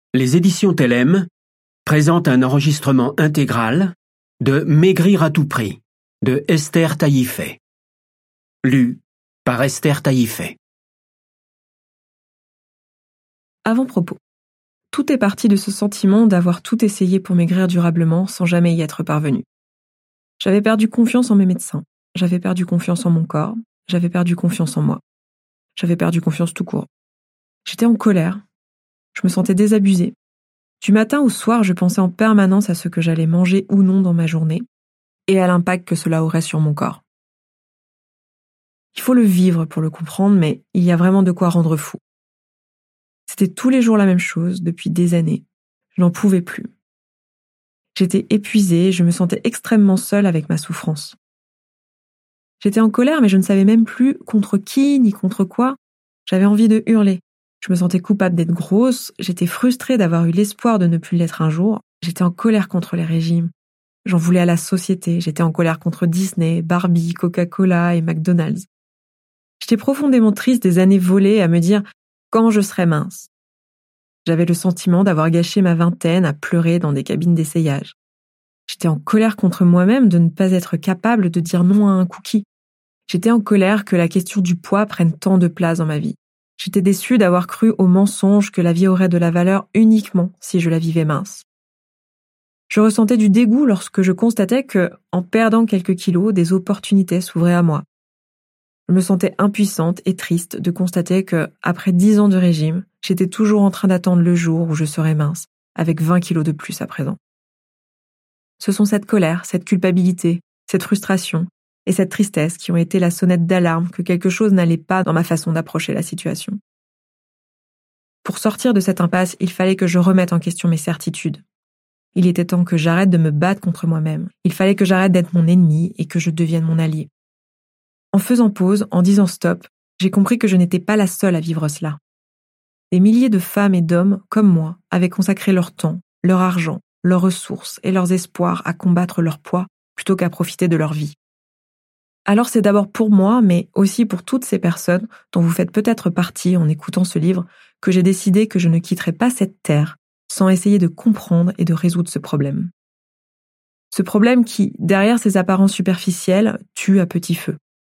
Les éditions Tellem présentent un enregistrement intégral de présentent un enregistrement intégral de Maigrir à tout prix de Esther Taïfet. Lu par Esther Taïfet. Avant-propos. Tout est parti de ce sentiment d'avoir tout essayé pour maigrir durablement sans jamais y être parvenu. J'avais perdu confiance en mes médecins. J'avais perdu confiance en mon corps. J'avais perdu confiance en moi. J'avais perdu confiance tout court. J'étais en colère. Je me sentais désabusée. Du matin au soir, je pensais en permanence à ce que j'allais manger ou non dans ma journée et à l'impact que cela aurait sur mon corps. Il faut le vivre pour le comprendre, mais il y a vraiment de quoi rendre fou. C'était tous les jours la même chose, depuis des années. Je n'en pouvais plus. J'étais épuisée, je me sentais extrêmement seule avec ma souffrance. J'étais en colère, mais je ne savais même plus contre qui ni contre quoi. J'avais envie de hurler. Je me sentais coupable d'être grosse, j'étais frustrée d'avoir eu l'espoir de ne plus l'être un jour. J'étais en colère contre les régimes. J'en voulais à la société, j'étais en colère contre Disney, Barbie, Coca-Cola et McDonald's. J'étais profondément triste des années volées à me dire quand je serai mince. J'avais le sentiment d'avoir gâché ma vingtaine à pleurer dans des cabines d'essayage. J'étais en colère contre moi-même de ne pas être capable de dire non à un cookie. J'étais en colère que la question du poids prenne tant de place dans ma vie. J'étais déçue d'avoir cru au mensonge que la vie aurait de la valeur uniquement si je la vivais mince. Je ressentais du dégoût lorsque je constatais que, en perdant quelques kilos, des opportunités s'ouvraient à moi. Je me sentais impuissante et triste de constater que, après 10 ans de régime, j'étais toujours en train d'attendre le jour où je serais mince, avec 20 kilos de plus à présent. Ce sont cette colère, cette culpabilité, cette frustration et cette tristesse qui ont été la sonnette d'alarme que quelque chose n'allait pas dans ma façon d'approcher la situation. Pour sortir de cette impasse, il fallait que je remette en question mes certitudes. Il était temps que j'arrête de me battre contre moi-même. Il fallait que j'arrête d'être mon ennemi et que je devienne mon allié. En faisant pause, en disant stop, j'ai compris que je n'étais pas la seule à vivre cela. Des milliers de femmes et d'hommes, comme moi, avaient consacré leur temps, leur argent, leurs ressources et leurs espoirs à combattre leur poids plutôt qu'à profiter de leur vie. Alors c'est d'abord pour moi, mais aussi pour toutes ces personnes dont vous faites peut-être partie en écoutant ce livre, que j'ai décidé que je ne quitterai pas cette terre sans essayer de comprendre et de résoudre ce problème. Ce problème qui, derrière ses apparences superficielles, tue à petit feu.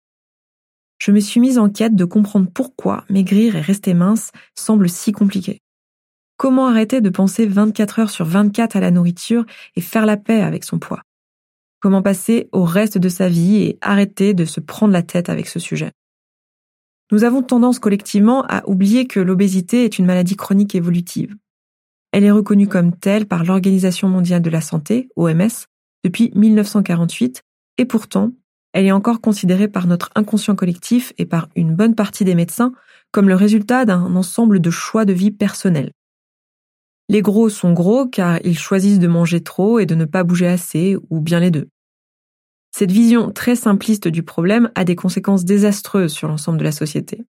Je me suis mise en quête de comprendre pourquoi maigrir et rester mince semble si compliqué. Comment arrêter de penser 24 heures sur 24 à la nourriture et faire la paix avec son poids? Comment passer au reste de sa vie et arrêter de se prendre la tête avec ce sujet? Nous avons tendance collectivement à oublier que l'obésité est une maladie chronique évolutive. Elle est reconnue comme telle par l'Organisation mondiale de la santé, OMS, depuis 1948, et pourtant, elle est encore considérée par notre inconscient collectif et par une bonne partie des médecins comme le résultat d'un ensemble de choix de vie personnels. Les gros sont gros car ils choisissent de manger trop et de ne pas bouger assez, ou bien les deux. Cette vision très simpliste du problème a des conséquences désastreuses sur l'ensemble de la société.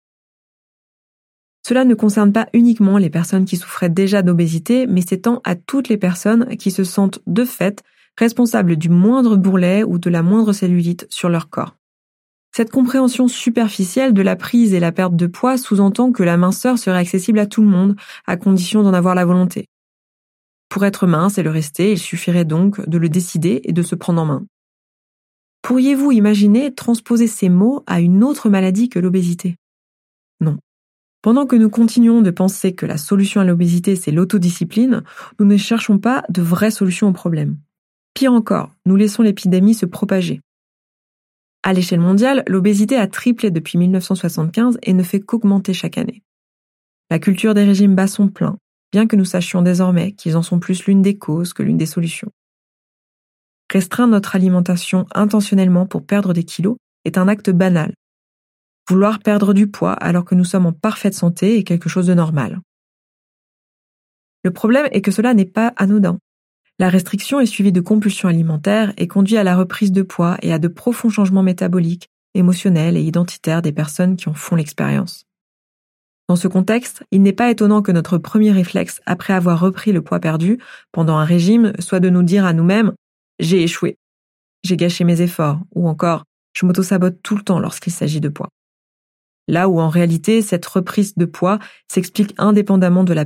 Cela ne concerne pas uniquement les personnes qui souffraient déjà d'obésité, mais s'étend à toutes les personnes qui se sentent de fait responsables du moindre bourrelet ou de la moindre cellulite sur leur corps. Cette compréhension superficielle de la prise et la perte de poids sous-entend que la minceur serait accessible à tout le monde, à condition d'en avoir la volonté. Pour être mince et le rester, il suffirait donc de le décider et de se prendre en main. Pourriez-vous imaginer transposer ces mots à une autre maladie que l'obésité? Non. Pendant que nous continuons de penser que la solution à l'obésité, c'est l'autodiscipline, nous ne cherchons pas de vraies solutions au problème. Pire encore, nous laissons l'épidémie se propager. À l'échelle mondiale, l'obésité a triplé depuis 1975 et ne fait qu'augmenter chaque année. La culture des régimes bas sont pleins, bien que nous sachions désormais qu'ils en sont plus l'une des causes que l'une des solutions. Restreindre notre alimentation intentionnellement pour perdre des kilos est un acte banal. Vouloir perdre du poids alors que nous sommes en parfaite santé est quelque chose de normal. Le problème est que cela n'est pas anodin. La restriction est suivie de compulsions alimentaires et conduit à la reprise de poids et à de profonds changements métaboliques, émotionnels et identitaires des personnes qui en font l'expérience. Dans ce contexte, il n'est pas étonnant que notre premier réflexe après avoir repris le poids perdu pendant un régime soit de nous dire à nous-mêmes « j'ai échoué, j'ai gâché mes efforts » ou encore « je m'auto-sabote tout le temps lorsqu'il s'agit de poids ». Là où en réalité cette reprise de poids s'explique indépendamment de la